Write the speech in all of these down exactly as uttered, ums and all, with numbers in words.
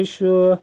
شو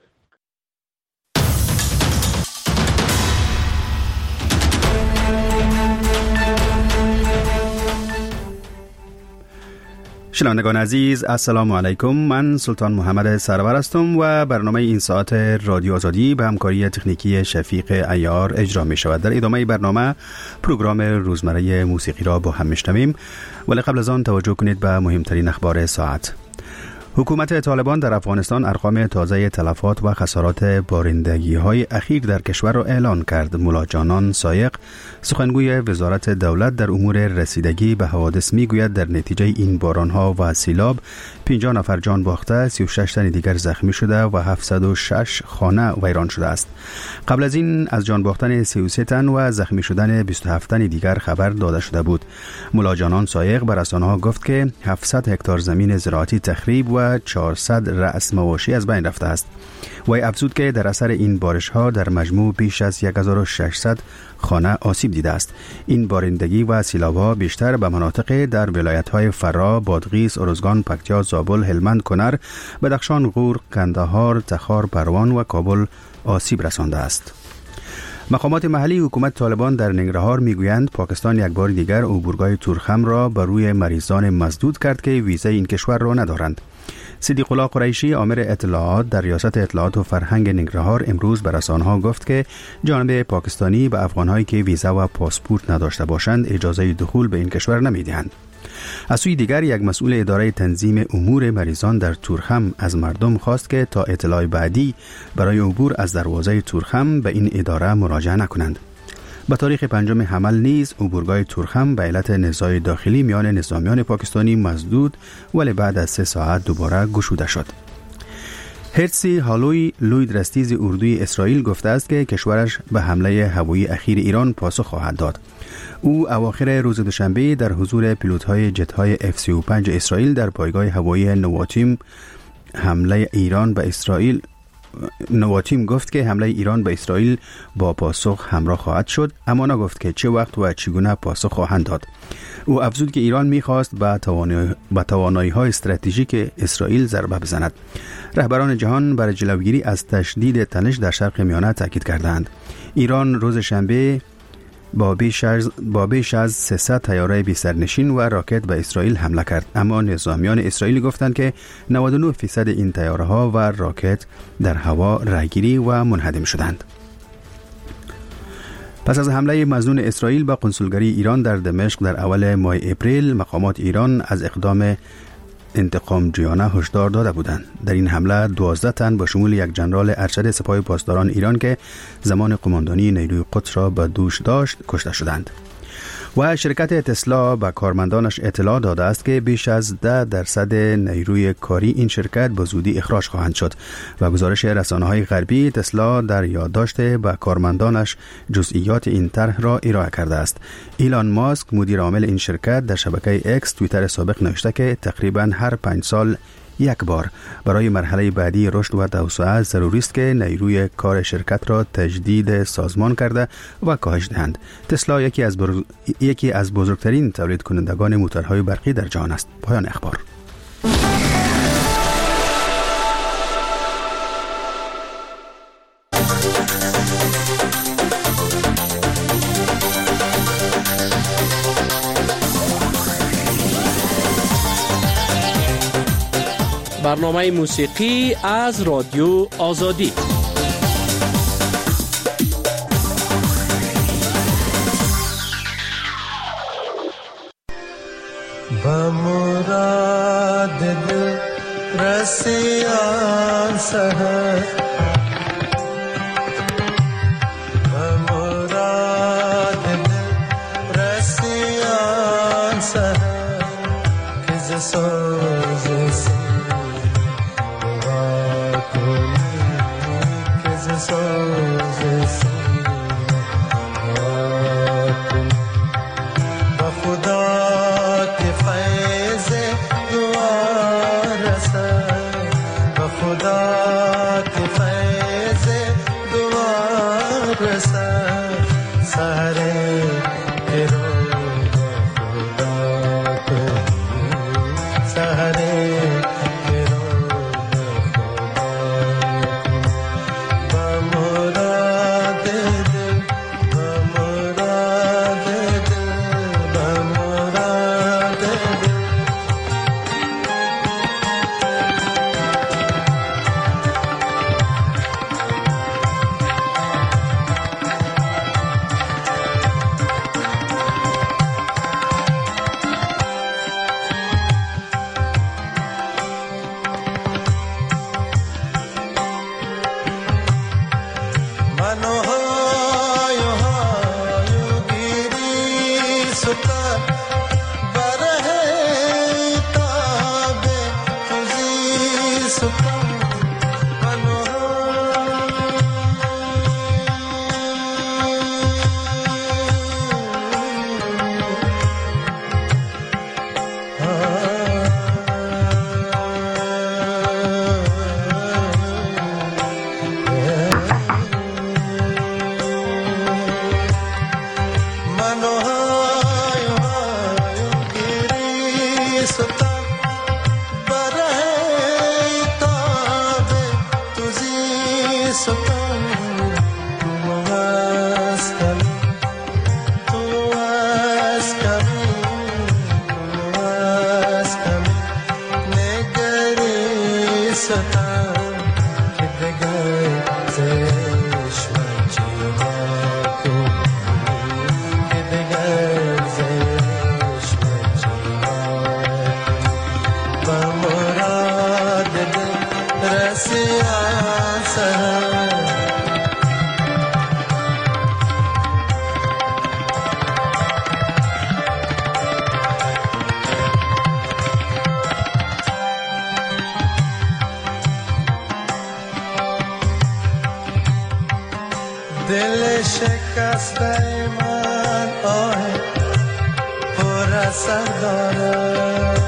شنوندگان عزیز، السلام علیکم. من سلطان محمد سرور هستم و برنامه این ساعت رادیو آزادی به همکاری تکنیکی شفیق عیار اجرا می شود. در ادامه برنامه پروگرام روزمره موسیقی را با هم میشنویم، ولی قبل از آن توجه کنید به مهمترین اخبار ساعت. حکومت طالبان در افغانستان ارقام تازه تلفات و خسارات بارندگی های اخیر در کشور را اعلان کرد. مولا جانان سایق، سخنگوی وزارت دولت در امور رسیدگی به حوادث، میگوید در نتیجه این باران ها و سیلاب پنجاه نفر جان باخته، سی و شش تن دیگر زخمی شده و هفتصد و شش خانه ویران شده است. قبل از این از جان باختن سی و سه تن و زخمی شدن بیست و هفت تن دیگر خبر داده شده بود. مولا جانان سایق به رسانه‌ها گفت که هفتصد هکتار زمین زراعتی تخریب و چهارصد رأس مواشی از بین رفته است. وی افزود که در اثر این بارش ها در مجموع بیش از هزار و ششصد خانه آسیب دیده است. این بارندگی و سیلاب ها بیشتر به مناطق در ولایت های فرا، بادغیس، ارزگان، پکتیا، زابل، هلمند، کنر، بدخشان، غور، قندهار، تخار، پروان و کابل آسیب رسانده است. مقامات محلی حکومت طالبان در ننگرهار میگویند پاکستان یک بار دیگر عبورگاه تورخم را بر روی مریضان مسدود کرد که ویزه این کشور را ندارند. صدیق الله قریشی، آمر اطلاعات در ریاست اطلاعات و فرهنگ ننگرهار، امروز به رسانه‌ها گفت که جانب پاکستانی به افغان‌هایی که ویزا و پاسپورت نداشته باشند اجازه دخول به این کشور نمی‌دهند. از سوی دیگر یک مسئول اداره تنظیم امور مریضان در تورخم از مردم خواست که تا اطلاع بعدی برای عبور از دروازه تورخم به این اداره مراجعه نکنند. به تاریخ پنجم حمل نیز عبورگاه تورخم به علت نزاع داخلی میان نظامیان پاکستانی مسدود، ولی بعد از سه ساعت دوباره گشوده شد. هرسی هالوی، لوی درستیز اردوی اسرائیل، گفته است که کشورش به حمله هوایی اخیر ایران پاسخ خواهد داد. او اواخر روز دوشنبه در حضور پیلوت‌های جت‌های اف سی و پنج اسرائیل در پایگاه هوایی نواتیم حمله ایران به اسرائیل نواتیم گفت که حمله ایران به اسرائیل با پاسخ همراه خواهد شد، اما نگفت که چه وقت و چگونه پاسخ خواهند داد. او افزود که ایران می‌خواست به توانایی به توانایی‌های استراتژیک اسرائیل ضربه بزند. رهبران جهان برای جلوگیری از تشدید تنش در شرق میانه تاکید کردند. ایران روز شنبه با بیش از با بیش از سیصد طیاره بی سرنشین و راکت به اسرائیل حمله کرد، اما نظامیان اسرائیلی گفتند که نود و نه درصد این طیاره‌ها و راکت در هوا رهگیری و منهدم شدند. پس از حمله مظنون اسرائیل به قنسولگری ایران در دمشق در اول ماه اپریل، مقامات ایران از اقدام انتقام جویانه هشدار داده بودند. در این حمله دوازده تن با شمول یک جنرال ارشد سپاه پاسداران ایران که زمان قماندانی نیروی قدس را به دوش داشت کشته شدند. و شرکت تسلا به کارمندانش اطلاع داده است که بیش از ده درصد نیروی کاری این شرکت به زودی اخراج خواهند شد. و گزارش رسانه‌های غربی، تسلا در یادداشت به کارمندانش جزئیات این طرح را ارائه کرده است. ایلان ماسک، مدیر عامل این شرکت، در شبکه اکس توییتر سابق نوشته که تقریباً هر پنج سال یک بار برای مرحله بعدی رشد و توسعه ضروری است که نیروی کار شرکت را تجدید سازمان کرده و کاهش دهند. تسلا یکی از برز... یکی از بزرگترین تولید کنندگان موتورهای برقی در جهان است. پایان اخبار. برنامه موسیقی از رادیو آزادی. با مراد دل رسیان سهر، با مراد دل رسیان سهر که ز سوز سی دل شکسته من آه پر اثر داره،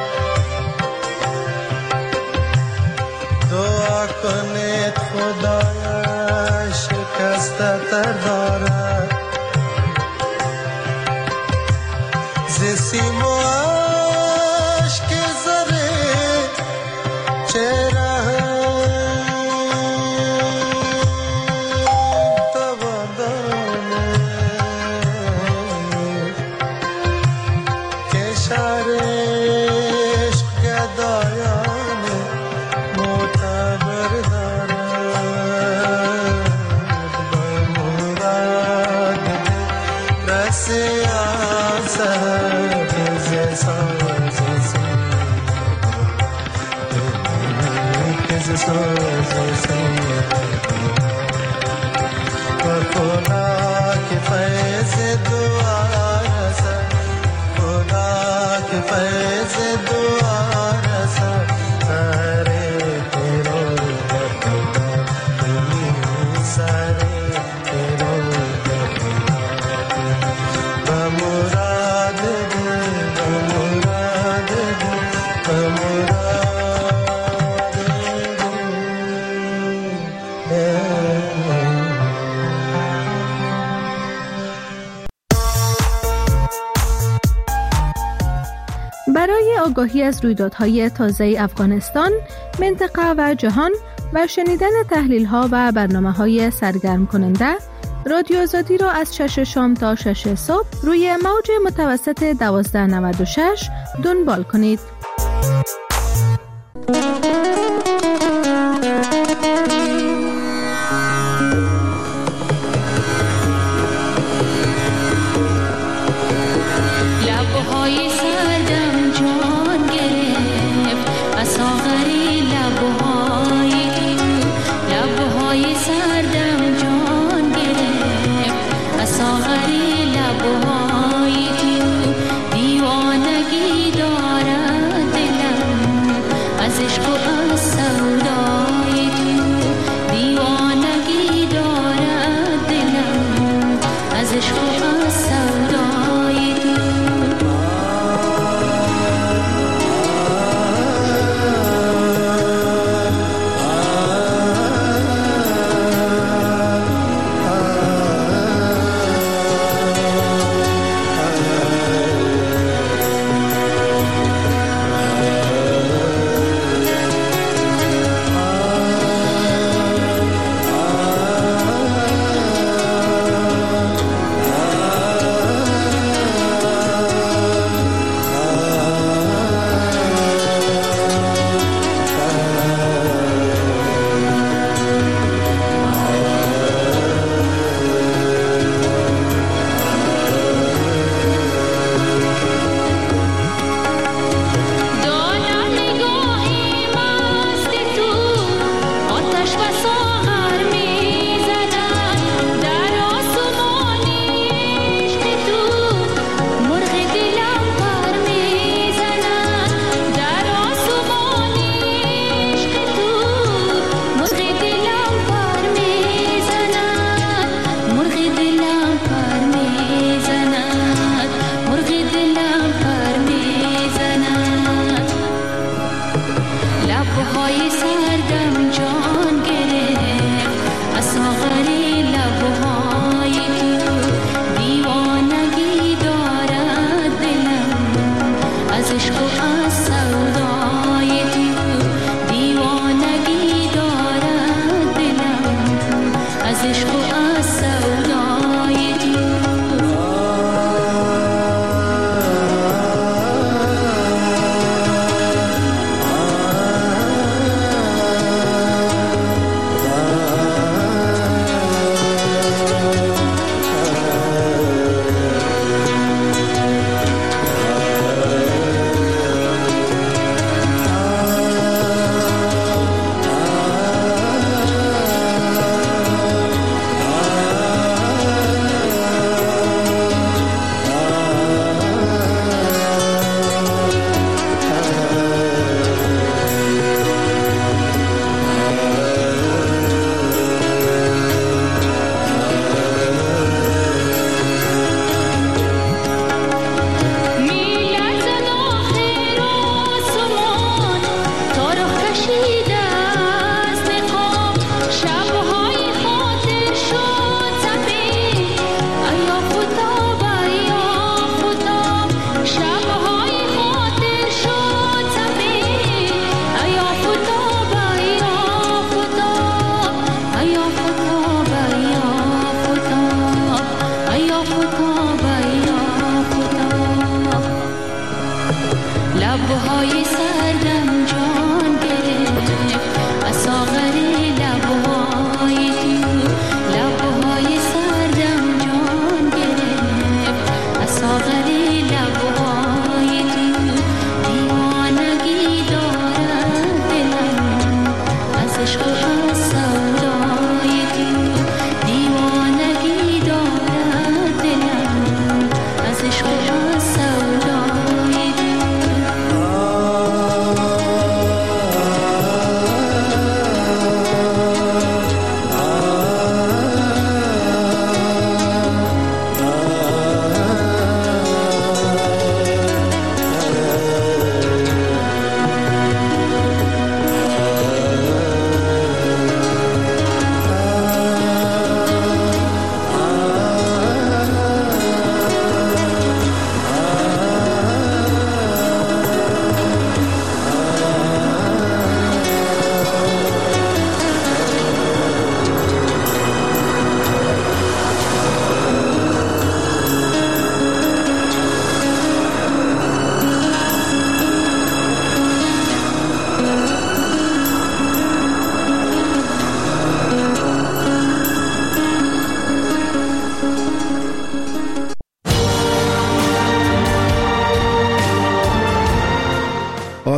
دعا کنید خدایا شکسته تر داره، ز سیم و عشق زره چهره برای آگاهی از رویدادهای تازه افغانستان، منطقه و جهان و شنیدن تحلیل‌ها و برنامه‌های سرگرم کننده، رادیو آزادی را از شش شام تا شش صبح روی موج متوسط دوازده نود و شش دنبال کنید.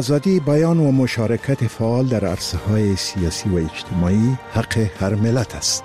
آزادی بیان و مشارکت فعال در عرصه‌های سیاسی و اجتماعی حق هر ملت است.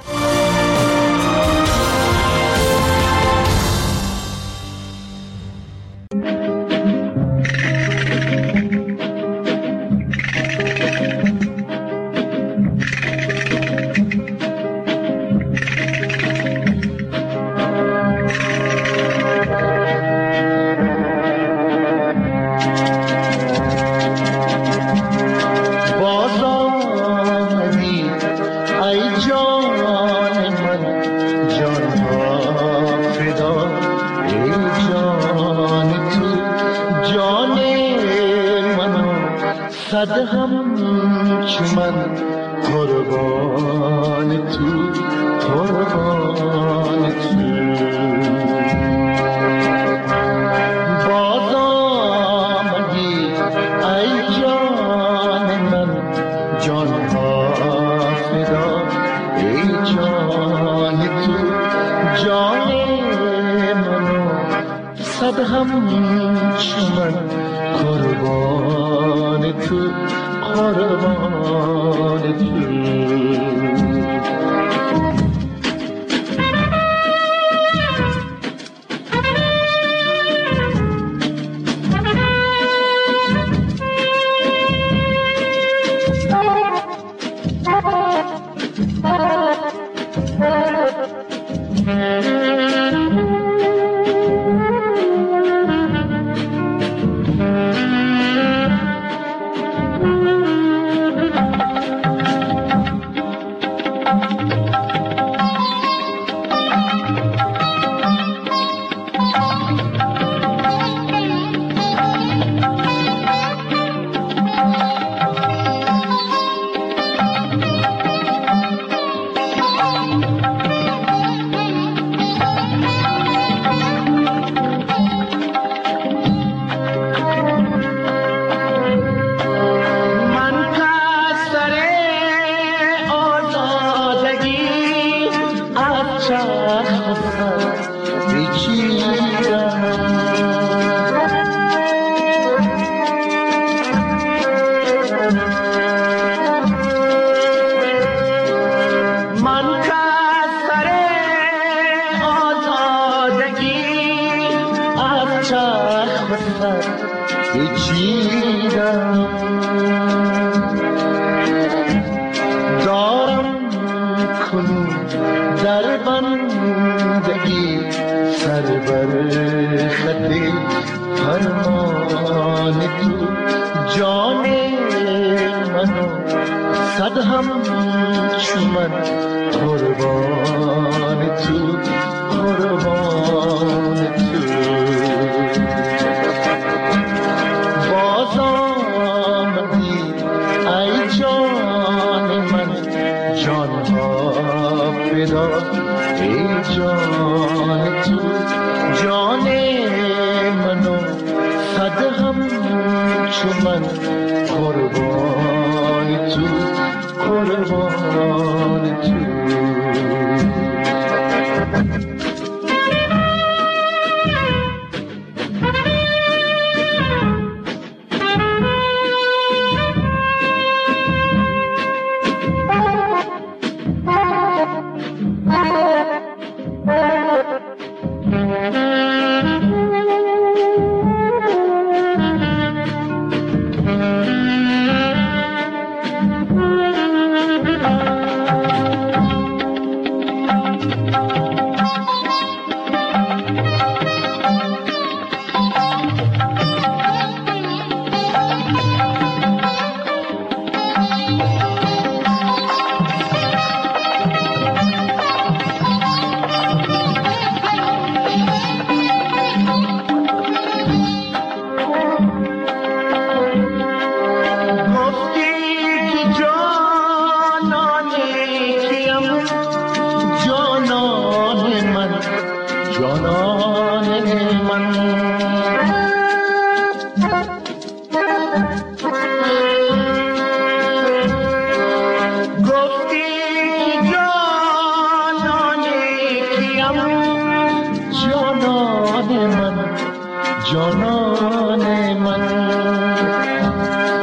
جانان من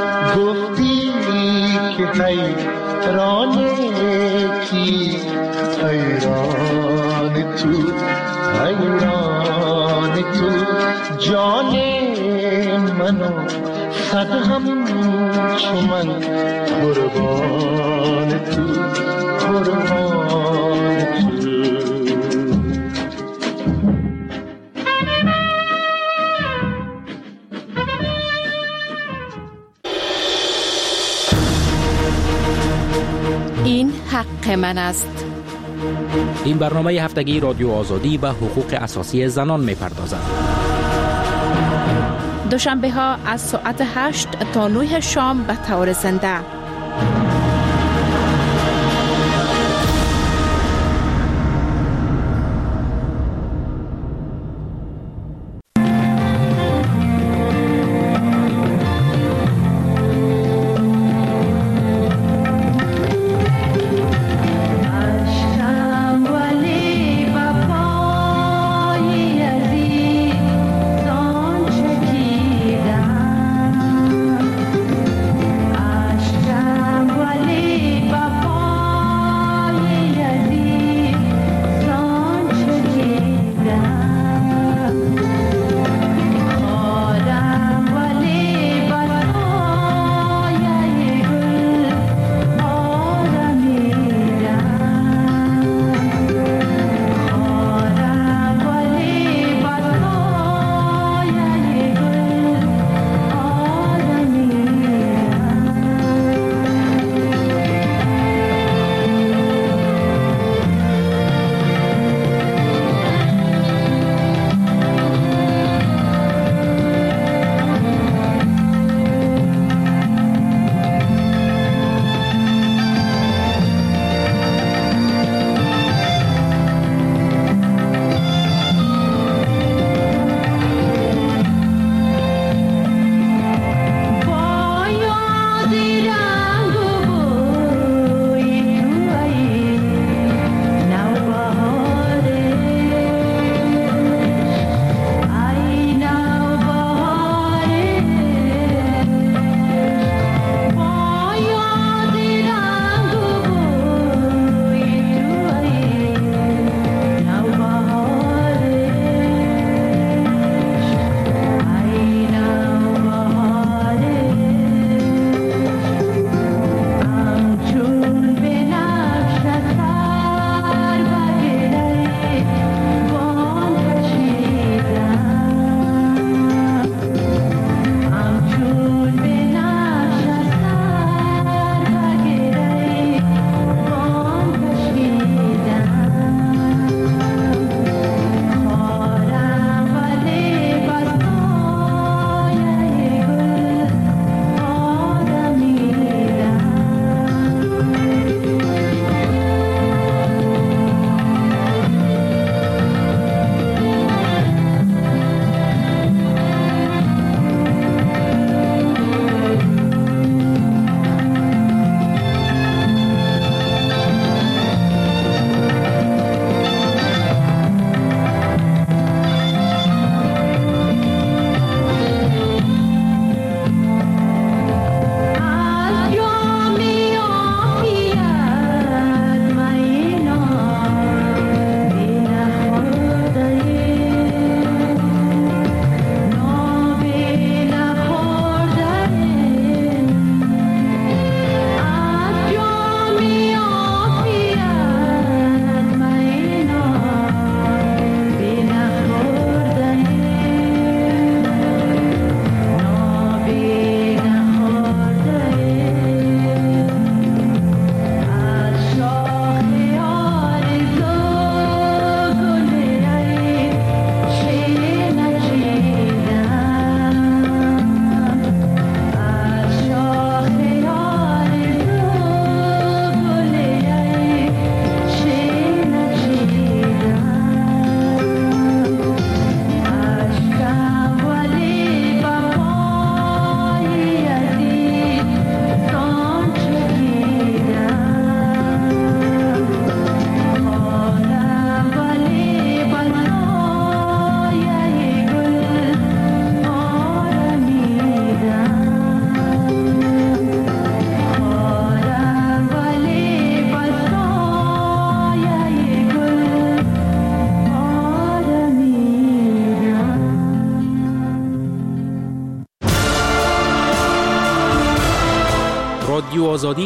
هستی حیران تو حیران تو جان منو صد هم چو من قربان تو قربان تو این حق من است. این برنامه هفتگی رادیو آزادی به حقوق اساسی زنان می‌پردازد. دوشنبه ها از ساعت هشت تا نه شام به طور زنده. Ashka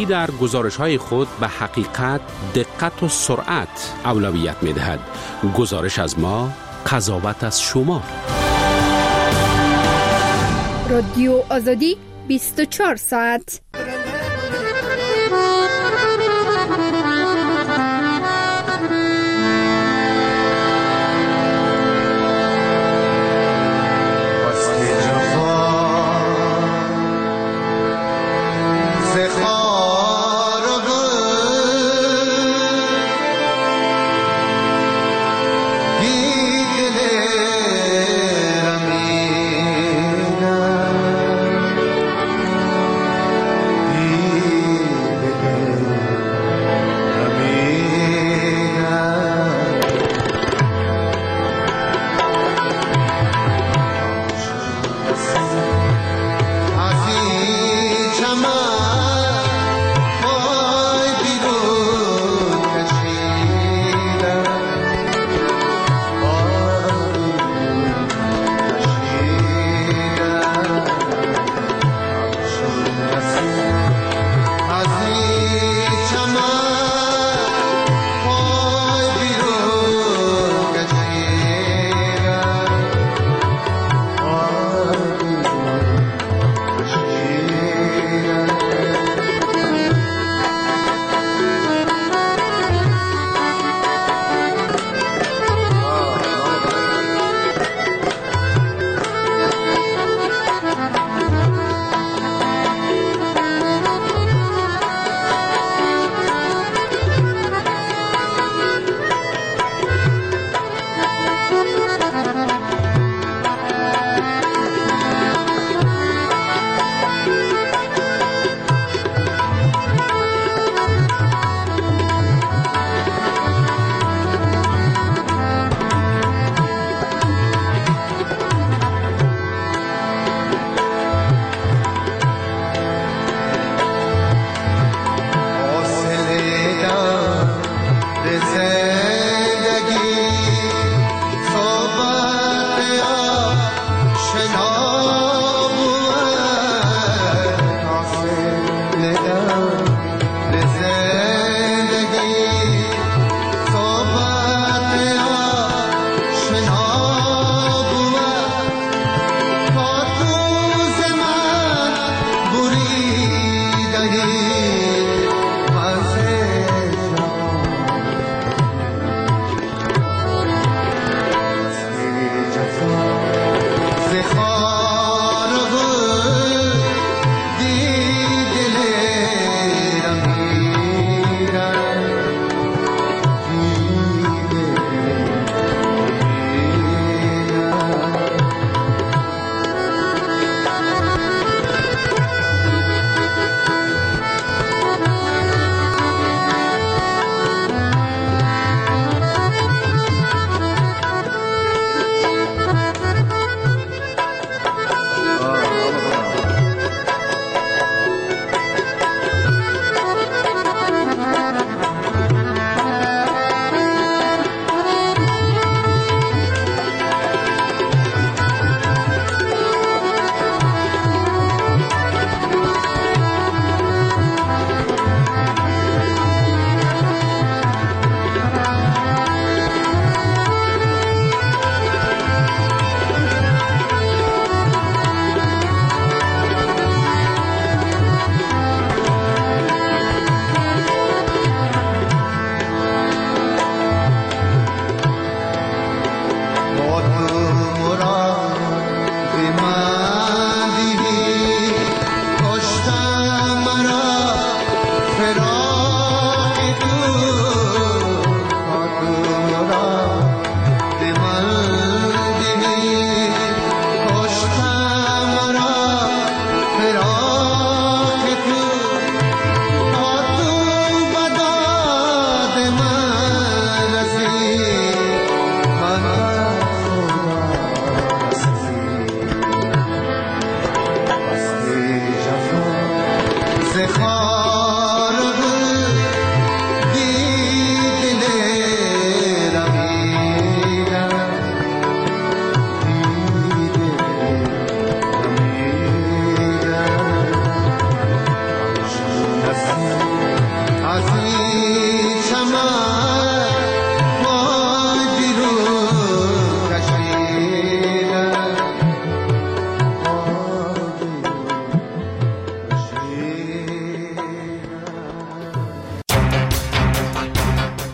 در گزارش‌های خود به حقیقت، دقت و سرعت اولویت می‌دهد. گزارش از ما، قضاوت از شما. رادیو آزادی بیست و چهار ساعت.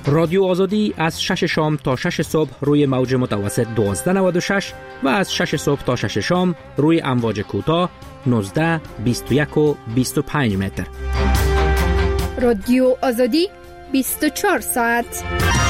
رادیو آزادی از شش شام تا شش صبح روی موج متوسط دوازده نود و شش و از شش صبح تا شش شام روی امواج کوتاه نوزده، بیست و یک و بیست و پنج متر. رادیو آزادی بیست و چهار ساعت.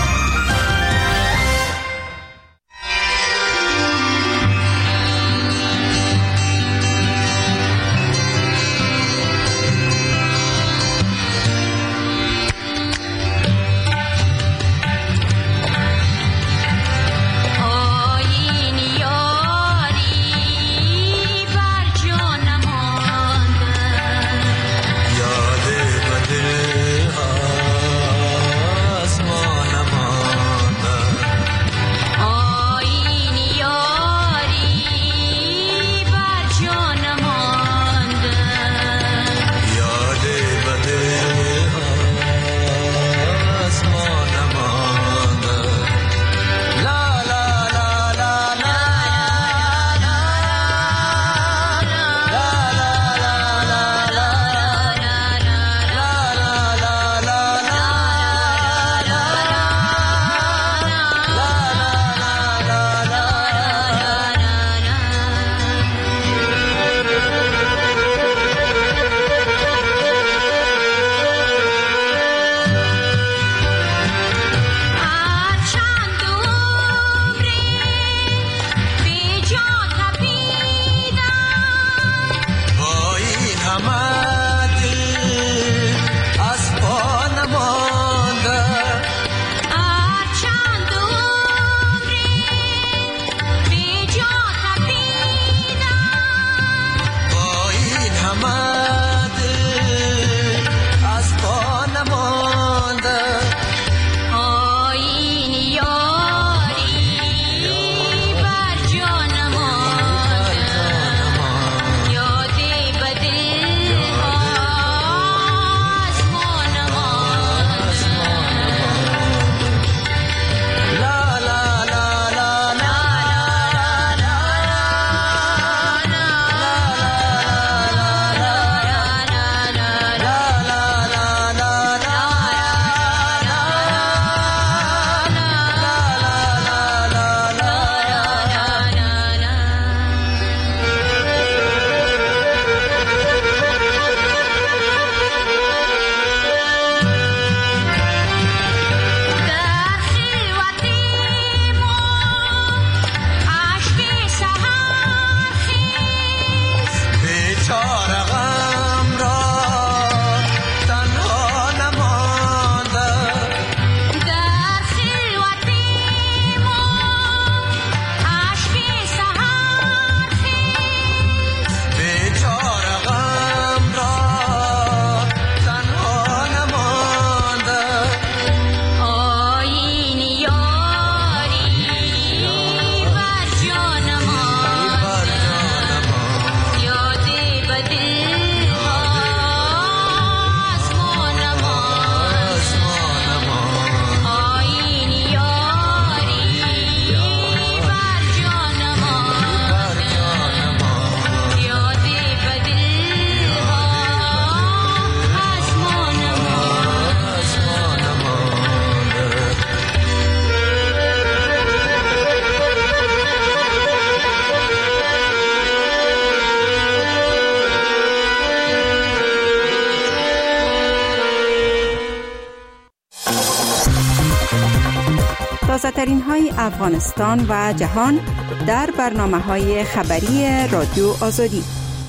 تازه‌ترین های افغانستان و جهان در برنامه‌های خبری رادیو آزادی.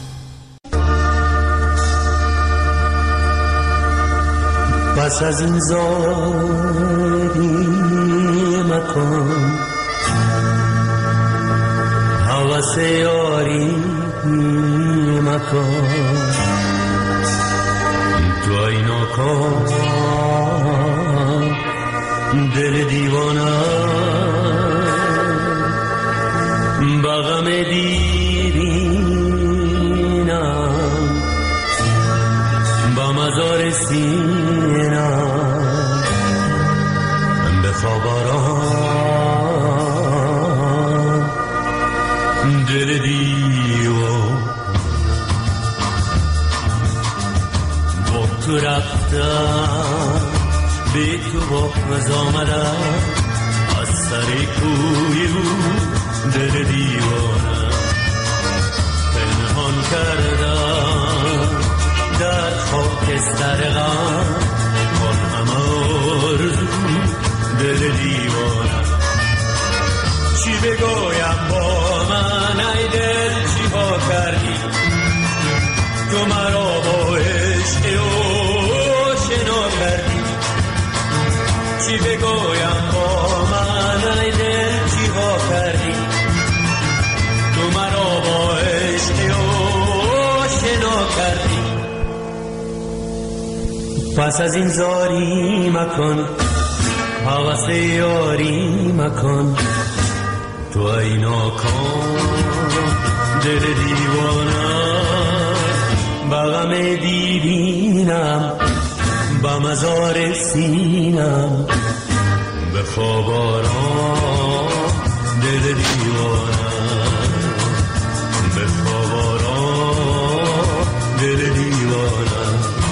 پس از این زاری مکن هوس یاری مکن تو اینا کن دل دیوانه بغم دیرینم با مزار سینم بخواب آرام دل دیوان با تو رفتم بی تو باز آمدم از سر کوی او دل دیوانه پنهان کردم در خاکستر غم آن همه آرزو دل دیوانه چی بگویم با من ای دل چی ها کردی تو مرا با عشق او شنا کردی چی بگویم با من ای دل چی ها کردی تو مرا با عشق او شنا کردی پس از این زاری مکن حوث یاری مکن تو ای ناکام دل دیوانه بغم دیوینم با مزار سینم به خواب آرام دل دیوانه به خواب آرام دل دیوانه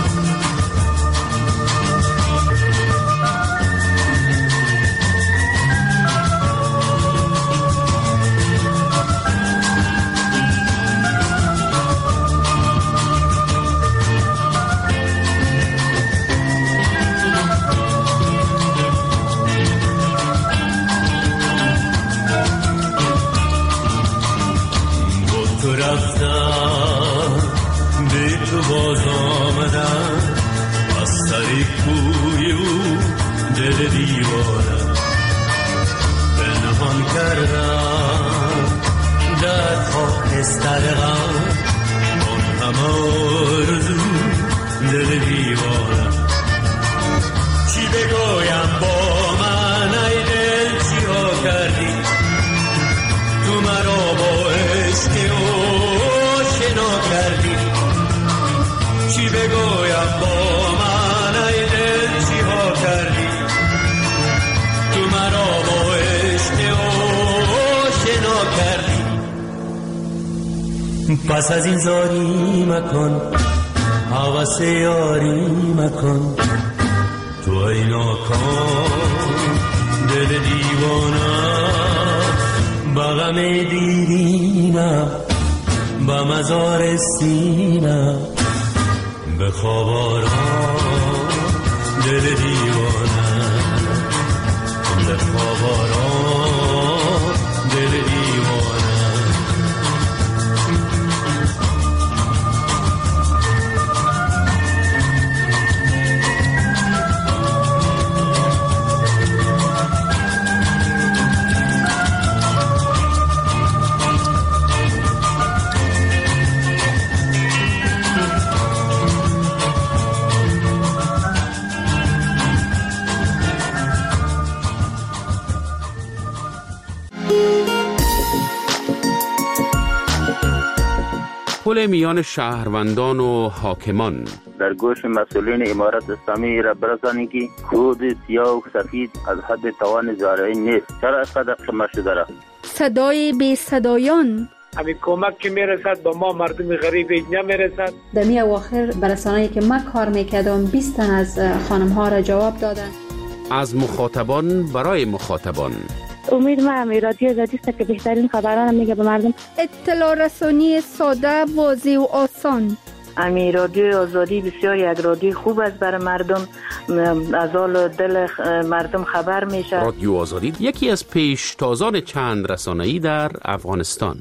باز آمدم از سر کوی او دل دیوانه پنهان کردم در خاکستر غم آن همه آرزو دل دیوانه چی بگویم با من ای دل چی ها کردی تو مرا با عشق او شنا کردی چی بگویم با من ای دل چی ها کردی تو مرا با عشق او شنا کردی پس از این زاری مکن حوث یاری مکن تو ای ناکام دل دیوانه بغم دیرینم با مزار سینم به خواب آرام دل دیوانه به خواب آرام دل دیوانه پل میان شهروندان و حاکمان در گوش مسئولین امارت اسلامی را برسانید که خود سیاه و سفید از حد توان زارعی نیست. چرا اینقدر شما شده را؟ صدای بی صدایان همین کمک که میرسد با ما مردم غریب نمیرسد. در می اواخر برسانه‌ای که من کار میکردم بیست تن از خانم ها را جواب دادن. از مخاطبان برای مخاطبان امید ما رادیو آزادی است که بهترین خبران میگه به مردم. اطلاع رسانی ساده، واضح و آسان. امی رادیو آزادی بسیار یک رادیو خوب است برای مردم، از حال دل مردم خبر میشه. رادیو آزادی یکی از پیشتازان چند رسانه‌ای در افغانستان.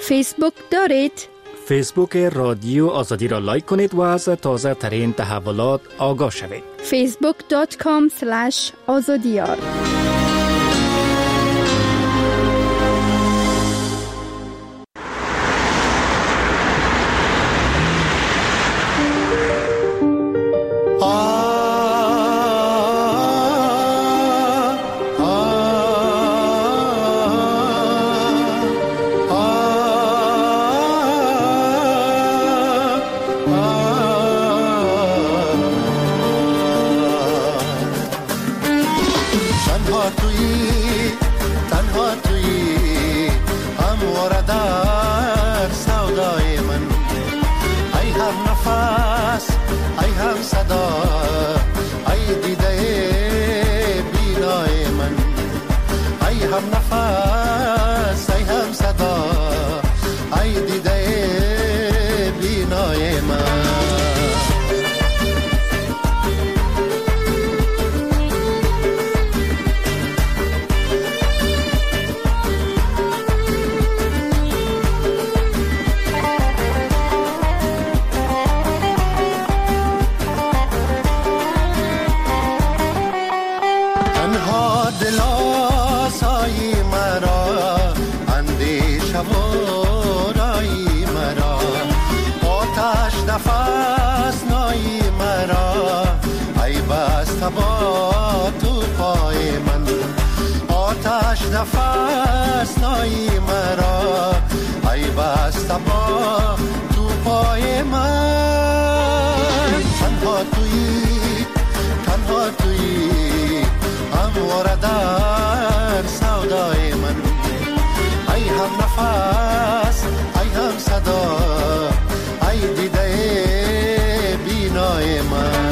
فیسبوک دارید؟ فیسبوک رادیو آزادی را لایک کنید و از تازه ترین تحولات آگاه شوید. فیسبوک دات کام اسلش آزادیار. نفس نایی مرا ای بسته با تو پای من تنها تویی تنها تویی همواره در سودای من ای هم نفس ای هم صدا ای دیده بینای من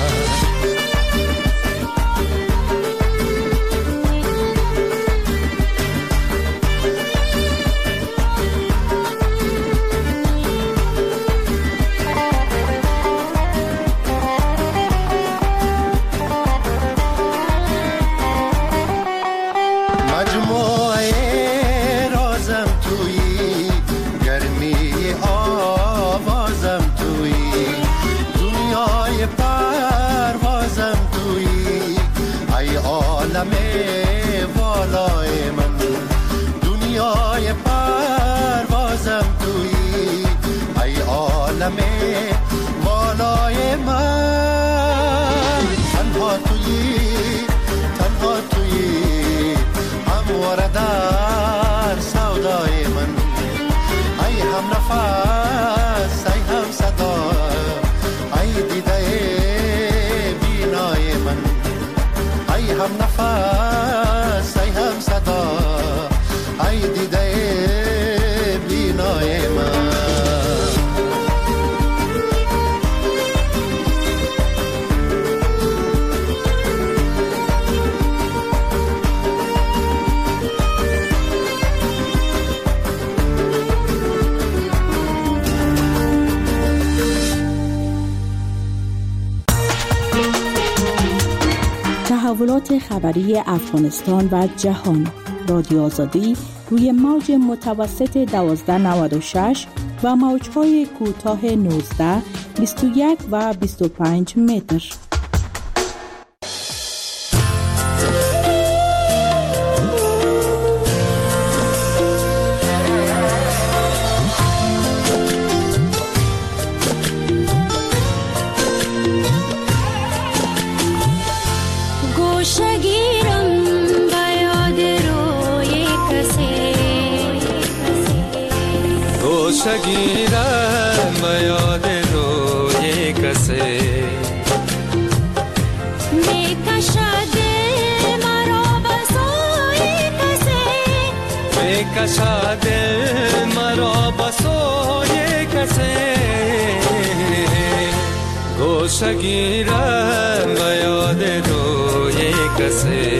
والای من دنیای پروازم تویی ای عالم والای من تنها تویی تنها تویی همواره در سودای من ای هم نفس ای هم صدا ای دیده بینای من ای هم نفس ای هم صدا ای دیده بینای من تحولات خبری افغانستان و جهان. رادیو آزادی روی موج متوسط دوازده نود و شش و موج‌های کوتاه نوزده، بیست و یک و بیست و پنج متر. شگیرم به یاد روی کسی میکشد مرا به سوی کسی میکشد مرا به سوی کسی گوشه گیرم به یاد روی کسی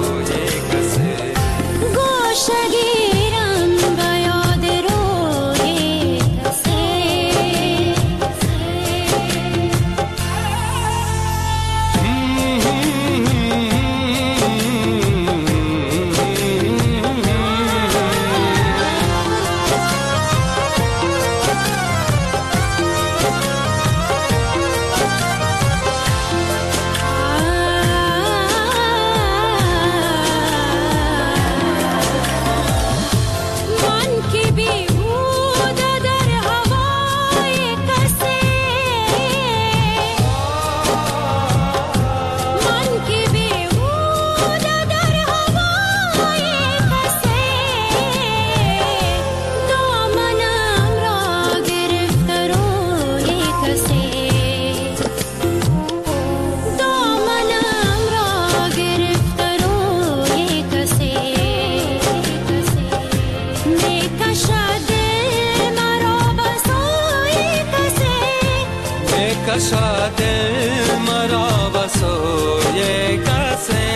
گوشه گیرم به یاد روی کسی دل مرا بسوی کسی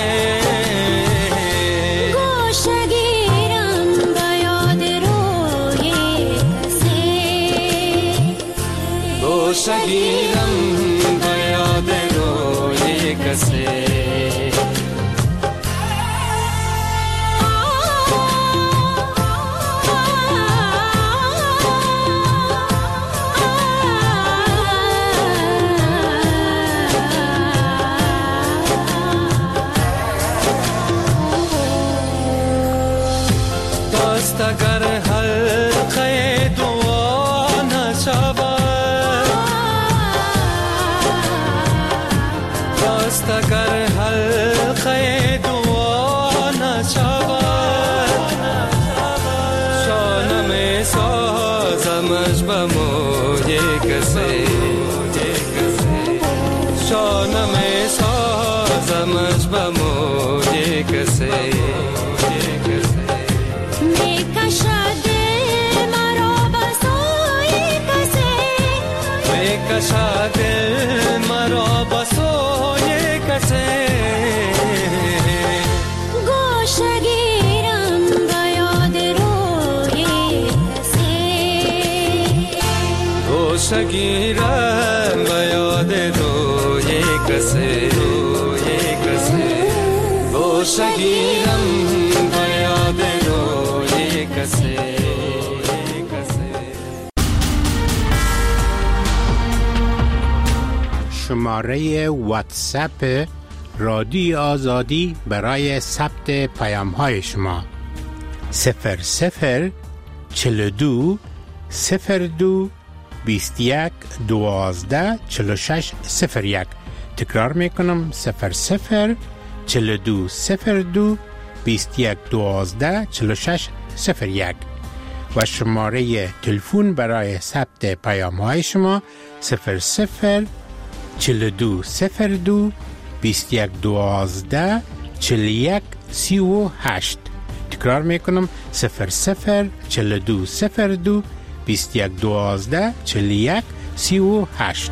گوشه گیرم به یاد روی کسی گوشه گیرم به یاد روی کسی اگر حلقه دعا نشود راست اگر حلقه دعا نشود شانه می سازمش به موی کسی شانه می سازمش به موی کسی کشا دل مرا بسوی کسی گوشه گیرم به یاد روی کسی گوشه گیرم به یاد روی کسی روی کسی گوشه گیرم به یاد روی کسی شماره واتساپ رادیو آزادی برای ثبت پیام های شما صفر صفر چل دو صفر دو بیست یک دوازده چل و شش صفر یک. تکرار میکنم صفر صفر چل دو صفر دو بیست یک دوازده چل و شش صفر یک و شماره تلفن برای ثبت پیام های شما صفر صفر چل دو صفر دو بیست یک دوازده چل یک سی و هشت. تکرار میکنم صفر صفر چل دو صفر دو بیست یک دوازده چل یک سی و هشت.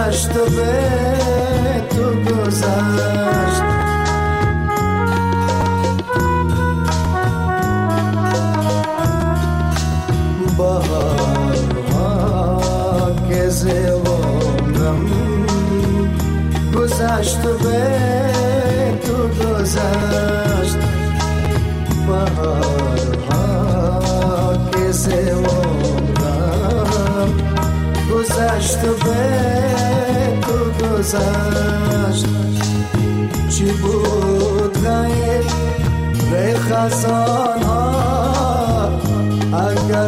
گذشت و به تو گذشت بهارها که ز عمرم گذشت و به تو گذشت بهارها که ز عمرم گذشت و به تو گذشت چی بود غیر خزان ها اگر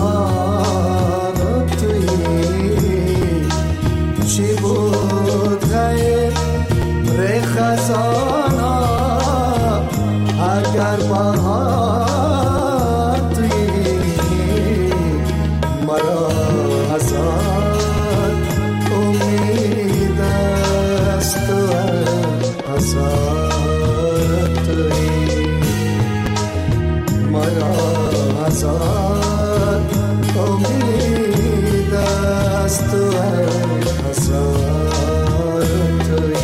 بهار تویی چی بود غیر خزان ها اگر بهار تویی مرا هزار امید است و هزار تویی مرا هزار امید است و هزار تویی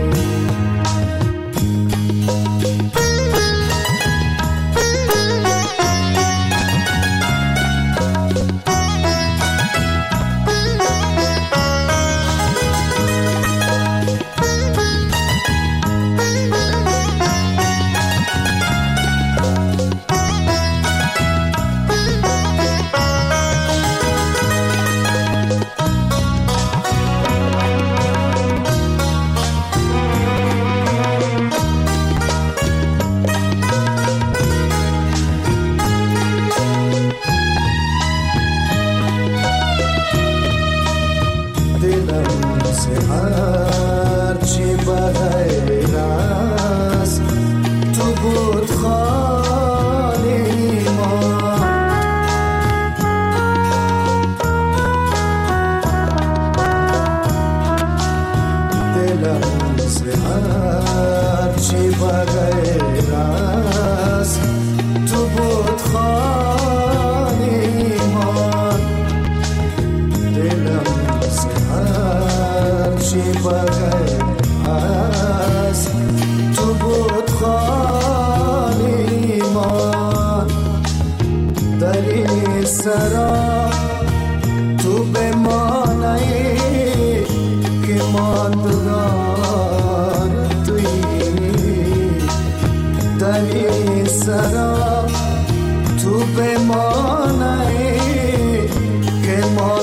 سرا تو بمانی که ماندگار تویی در این سرا تو بمانی که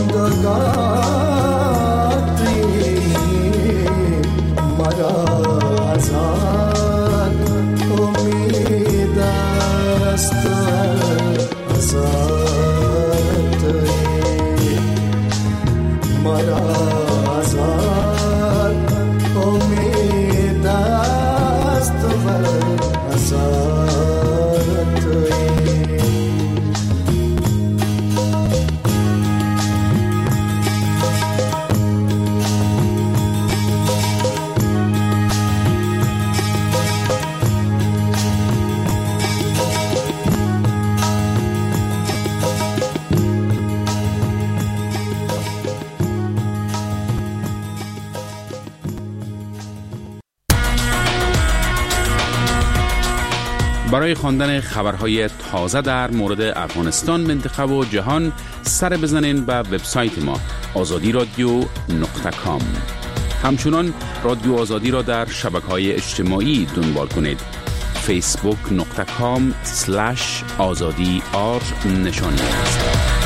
ماندگار تویی مرا هزار امید است مرا هزار امید است و هزار تویی برای خواندن خبرهای تازه در مورد افغانستان، منطقه و جهان سر بزنین به وبسایت ما آزادی رادیو نقطه کام. همچنان رادیو آزادی را در شبکه‌های اجتماعی دنبال کنید. فیسبوک نقطه کام سلش آزادی آر نشانی است.